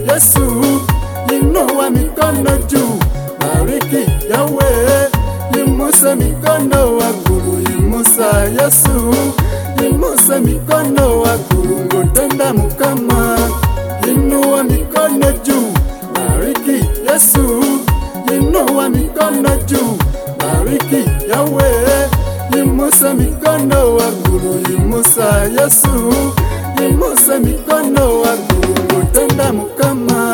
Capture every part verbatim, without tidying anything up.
Yesu, inua mikono juu, bariki Yahweh, imuse mikono wakuru, imusa Yesu, imuse mikono wakuru, ngotenda mukama, inua mikono juu, bariki Yesu, inua mikono juu, bariki Yahweh, imuse mikono wakuru, imusa Yesu, imuse mikono wakuru, ngotenda mukama,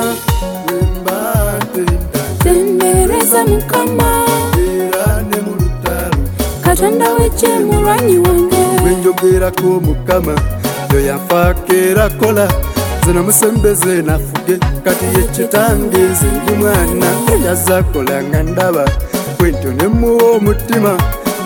wemba tenda tendereza mukama irane mulutalo Katonda weche muranyi wange wenjogera ko mukama yo yafakera kola zena musembeze nafuge kati yekitange zingi mwana yazakola ngandaba kwento nemuwo mutima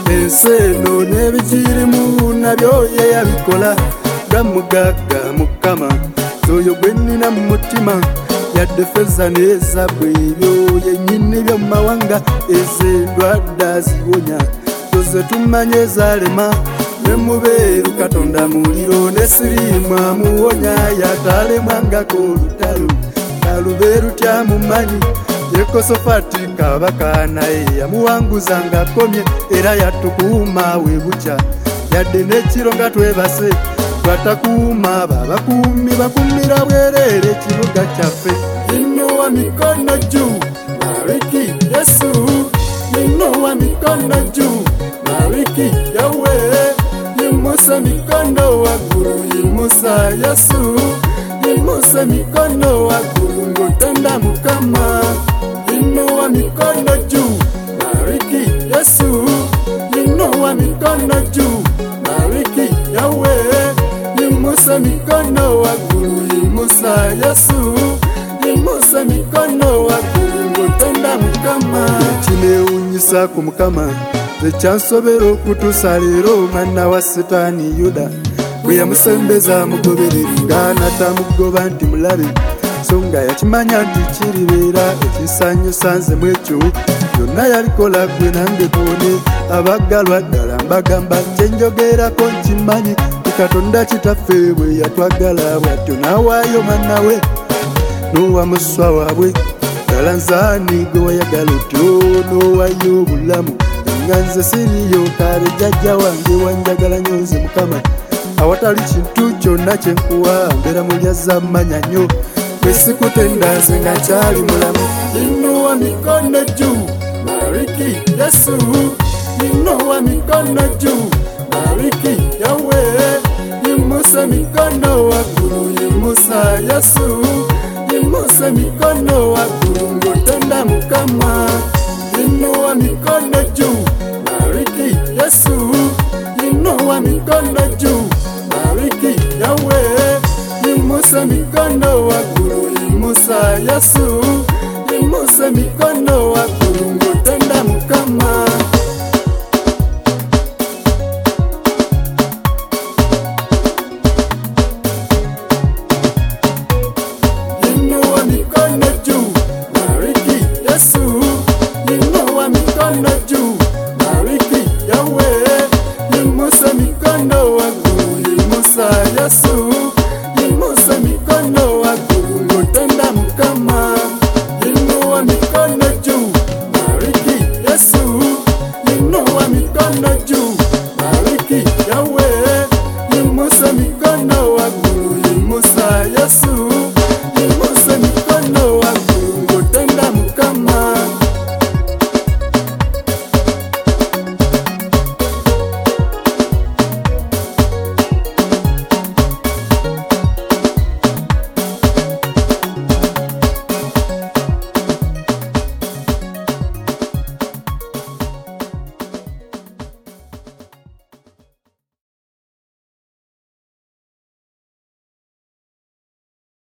eseno nebikirimu nabyo ye yabikola gamugaga mukama zoyo gwenina mutima yadde feza neza bwebyo yenyini byo mawanga ezendwadda ziwonya toze tumanye zalema nemubeeru Katonda muliro nesirima muwonya yatale mwangako olutalo kalubeeru tyamumanyi Yekosofati kabaka naye yamuwanguza nga akomye era yatukuuma we bukya yadde n'ekiro nga twebase twatakuuma babakuumi bakumira bwereere ekibuga kyaffe inua mikono juu bariki Yesu inua mikono juu bariki Yahweh imusa mikono wakuru imusa Yesu imusa mikono wakuru ngotenda mukama inua mikono juu bariki Yesu inua mikono juu bariki Yahweh imusa mikono wakuru imusa Yesu imusa mikono wakuru ngotenda mukama kinewunyisa ku mukama ekyansobera okutusalira omwana wa Setaani Yuda bwe yamusembeza mugoberera natamugoba nti mulabe songa yakimanya nti kiribeera ekisanyusa nze mu ekyo byonna yabikola gwe nange tone abagalwa ddala mbagamba kyenjogerako nkimanyi Katonda kitaffe bwe yatwagala bwatyo n'awaayo mwana we n'owamuswa waabwe ddala nzaani gwe wayagala otyo n'owaayo obulamu nga nze siriyo kale jjajja wange wanjagala nnyo nze mukama awatali kintu kyonna kyenkuwa mbeera mulyaza mmanya nnyo esikutenda nze nga nkyali mulamu inua mikono juu bariki Yesu inua mikono juu bariki Yahweh imusa mikono wakuru imusa Yesu imusa mikono wakuru ngotenda mukama inua mikono juu bariki Yesu inua mikono juu bariki Yahweh imusa mikono wakuru imusa Yesu imusa mikono wakuru